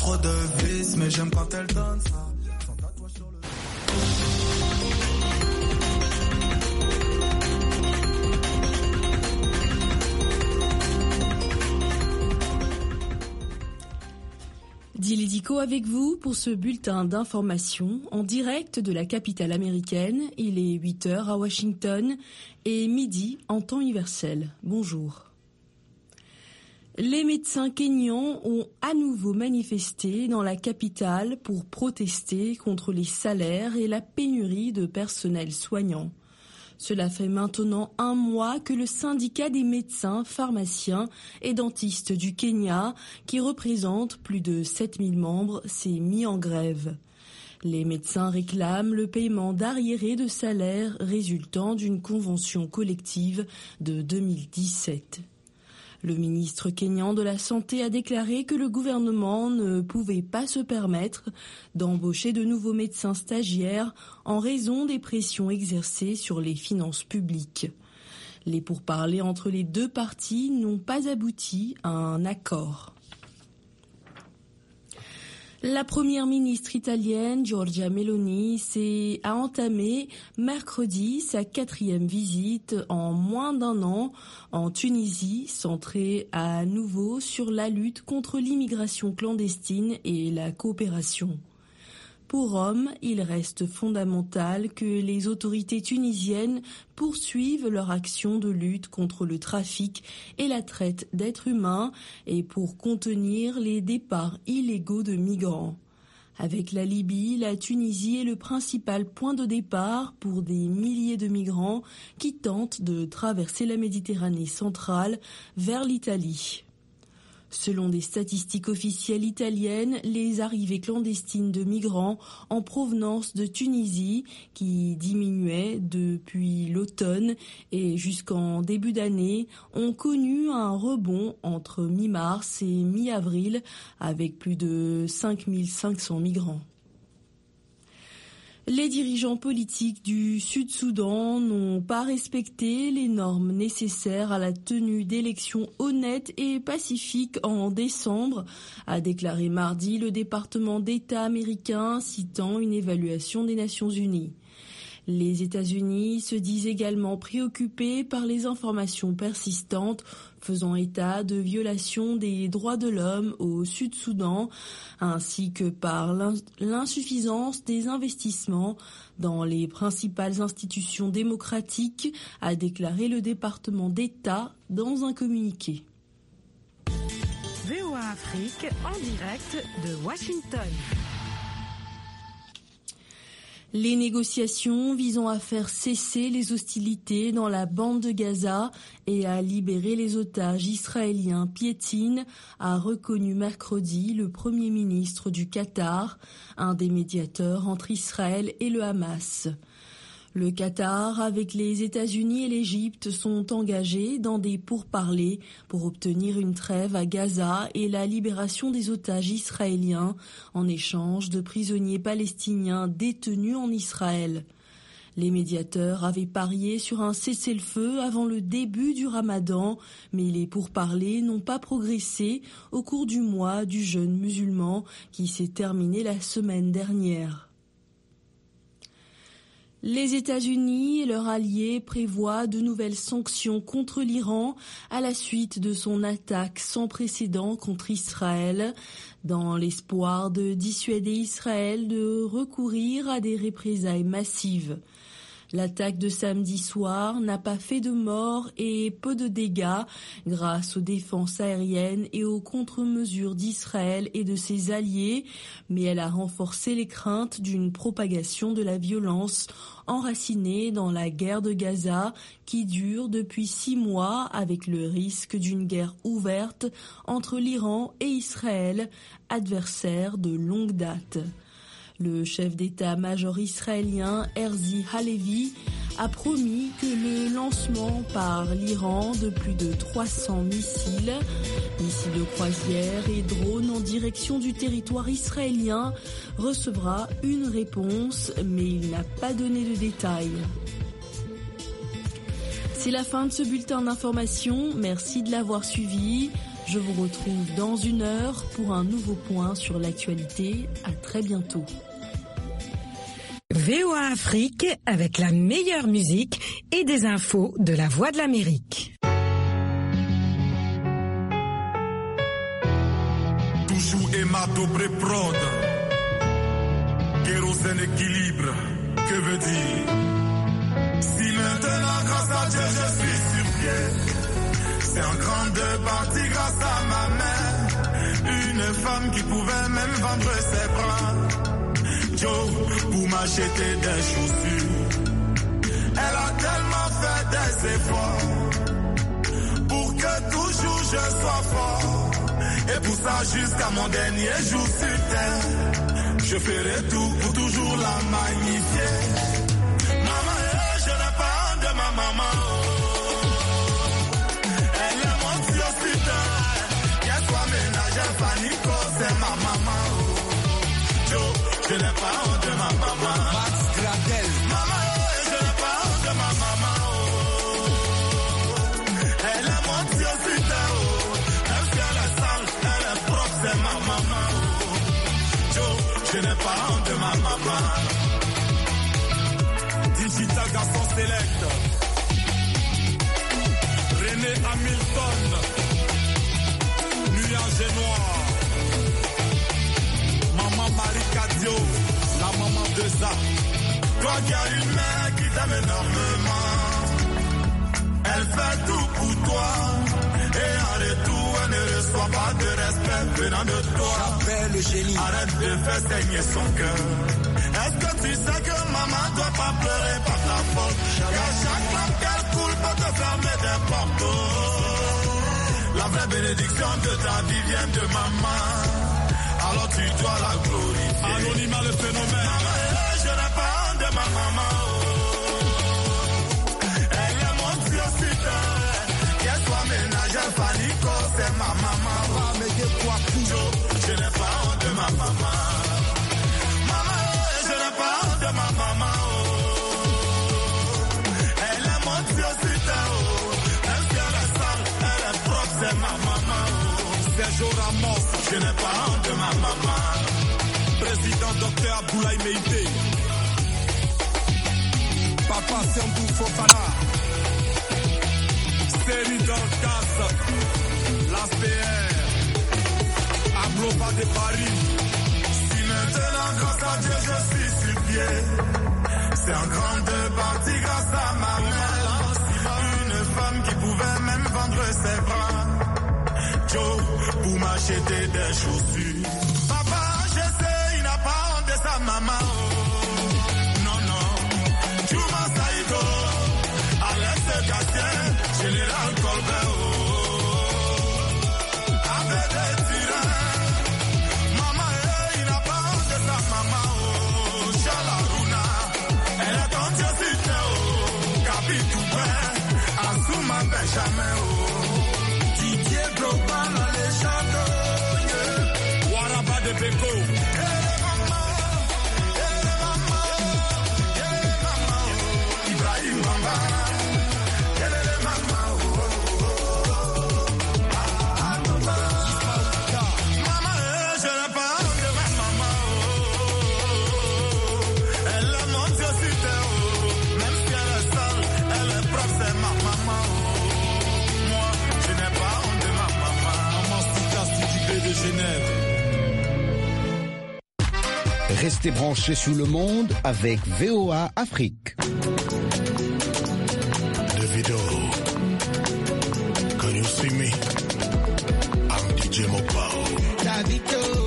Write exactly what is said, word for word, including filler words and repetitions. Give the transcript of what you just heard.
trop de vis, mais j'aime quand elle donne ça. Son tatouage sur le... Dilédico avec vous pour ce bulletin d'information en direct de la capitale américaine. Il est huit heures à Washington et midi en temps universel. Bonjour. Les médecins kényans ont à nouveau manifesté dans la capitale pour protester contre les salaires et la pénurie de personnel soignant. Cela fait maintenant un mois que le syndicat des médecins, pharmaciens et dentistes du Kenya, qui représente plus de sept mille membres, s'est mis en grève. Les médecins réclament le paiement d'arriérés de salaire résultant d'une convention collective de deux mille dix-sept. Le ministre kényan de la Santé a déclaré que le gouvernement ne pouvait pas se permettre d'embaucher de nouveaux médecins stagiaires en raison des pressions exercées sur les finances publiques. Les pourparlers entre les deux parties n'ont pas abouti à un accord. La première ministre italienne, Giorgia Meloni, s'est, a entamé mercredi sa quatrième visite en moins d'un an en Tunisie, centrée à nouveau sur la lutte contre l'immigration clandestine et la coopération. Pour Rome, il reste fondamental que les autorités tunisiennes poursuivent leur action de lutte contre le trafic et la traite d'êtres humains et pour contenir les départs illégaux de migrants. Avec la Libye, la Tunisie est le principal point de départ pour des milliers de migrants qui tentent de traverser la Méditerranée centrale vers l'Italie. Selon des statistiques officielles italiennes, les arrivées clandestines de migrants en provenance de Tunisie, qui diminuaient depuis l'automne et jusqu'en début d'année, ont connu un rebond entre mi-mars et mi-avril avec plus de cinq mille cinq cents migrants. Les dirigeants politiques du Sud-Soudan n'ont pas respecté les normes nécessaires à la tenue d'élections honnêtes et pacifiques en décembre, a déclaré mardi le département d'État américain citant une évaluation des Nations Unies. Les États-Unis se disent également préoccupés par les informations persistantes faisant état de violations des droits de l'homme au Sud-Soudan, ainsi que par l'insuffisance des investissements dans les principales institutions démocratiques, a déclaré le département d'État dans un communiqué. V O A Afrique en direct de Washington. Les négociations visant à faire cesser les hostilités dans la bande de Gaza et à libérer les otages israéliens piétinent, a reconnu mercredi le Premier ministre du Qatar, un des médiateurs entre Israël et le Hamas. Le Qatar, avec les États-Unis et l'Égypte, sont engagés dans des pourparlers pour obtenir une trêve à Gaza et la libération des otages israéliens en échange de prisonniers palestiniens détenus en Israël. Les médiateurs avaient parié sur un cessez-le-feu avant le début du Ramadan, mais les pourparlers n'ont pas progressé au cours du mois du jeûne musulman qui s'est terminé la semaine dernière. Les États-Unis et leurs alliés prévoient de nouvelles sanctions contre l'Iran à la suite de son attaque sans précédent contre Israël, dans l'espoir de dissuader Israël de recourir à des représailles massives. L'attaque de samedi soir n'a pas fait de morts et peu de dégâts grâce aux défenses aériennes et aux contre-mesures d'Israël et de ses alliés, mais elle a renforcé les craintes d'une propagation de la violence enracinée dans la guerre de Gaza qui dure depuis six mois avec le risque d'une guerre ouverte entre l'Iran et Israël, adversaires de longue date. Le chef d'état-major israélien Herzi Halevi a promis que le lancement par l'Iran de plus de trois cents missiles, missiles de croisière et drones en direction du territoire israélien recevra une réponse, mais il n'a pas donné de détails. C'est la fin de ce bulletin d'information. Merci de l'avoir suivi. Je vous retrouve dans une heure pour un nouveau point sur l'actualité. À très bientôt. V O A Afrique avec la meilleure musique et des infos de la Voix de l'Amérique. Toujours hémato pré-prod. Kérosène équilibre, que veut dire? Si maintenant, grâce à Dieu, je suis sur pied, c'est en grande partie grâce à ma mère, une femme qui pouvait même vendre ses bras. Joe, pour m'acheter des chaussures. Elle a tellement fait des efforts pour que toujours je sois fort. Et pour ça, jusqu'à mon dernier jour sur terre, je ferai tout pour toujours la magnifier. Maman, je n'ai pas honte de ma maman. Elle est mon Dieu sur terre. Qu'elle soit ménagère, Fanico, c'est ma maman. Joe, je n'ai pas honte de ma maman. Max Gradel. Maman, je n'ai pas honte de ma maman. Elle est mon Dieu sur terre. Même si elle est sale, elle est propre, c'est ma maman. Joe, je n'ai pas honte de ma maman. Digital garçon select. René Hamilton. Nuage noir. Maman Marie Cadio, la maman de Zach. Toi qui as une mère qui t'aime énormément, elle fait tout pour toi. Et en retour, elle ne reçoit pas de respect venant de toi. J'appelle le génie. Arrête de faire saigner son cœur. Est-ce que tu sais que maman doit pas pleurer par ta faute? Car chaque femme qu'elle coule peut te fermer des portes. La vraie bénédiction de ta vie vient de maman. Alors tu dois la glorifier. Anonymat le phénomène. Maman, je n'ai pas honte de ma maman. Elle est mon Dieu sur terre. Qu'elle soit ménagère, Fanico, c'est ma maman. Mais de quoi toujours? Je n'ai pas honte de ma maman. Maman, je n'ai pas honte de ma maman. Elle est mon Dieu sur terre. Même si elle est sale, elle est propre, c'est ma maman. Sergio Ramos, je n'ai pas honte de ma maman. Président docteur Abdoulaye Meïté. Papa Sambou Fofana. Série Dorcas. L'A P R. Agloba de Paris. Si maintenant, grâce à Dieu, je suis sur pied, c'est en grande partie grâce à ma mère. Une femme qui pouvait même vendre ses bras. Joe, pour m'acheter des chaussures. Papa, je sais, il n'a pas honte de sa maman. Oh. Non, non. Juma Saïdo, Alex Gatien, Général Colbert. Oh. Avec des tyrans. Maman, il n'a pas honte de sa maman. Oh. Chalaruna, elle est en Dieu sur terre. Oh. Capi Toubin, Assouma Benjamin. Oh. Global, la légende, yeah. Waraba de Beko. Hey, mama, hey, mama, hey, mama, oh. Ibrahim Mama, hey, mama, oh, oh, oh. Ah, ah, mama. Mama, hey, je n'ai pas honte de ma maman, oh. Elle est mon Dieu sur terre, oh. Même si elle est sale, elle est propre, c'est ma maman, oh. Moi, je n'ai pas honte de ma de Genève. Restez branchés sous le monde avec V O A Afrique. Davido, can you see me? I'm D J Mopao. Davido.